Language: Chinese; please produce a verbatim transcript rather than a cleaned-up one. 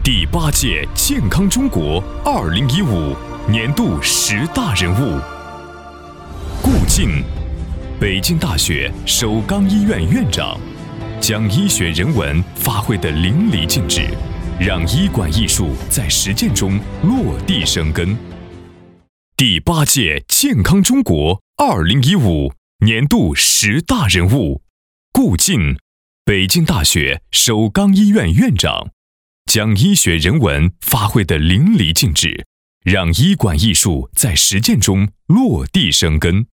第八届健康中国二零一五年度十大人物。顾敬，北京大学首钢医院院长，将医学人文发挥得淋漓尽致，让医管艺术在实践中落地生根。第八届健康中国二零一五年度十大人物。顾敬，北京大学首钢医院院长，将医学人文发挥得淋漓尽致，让医管艺术在实践中落地生根。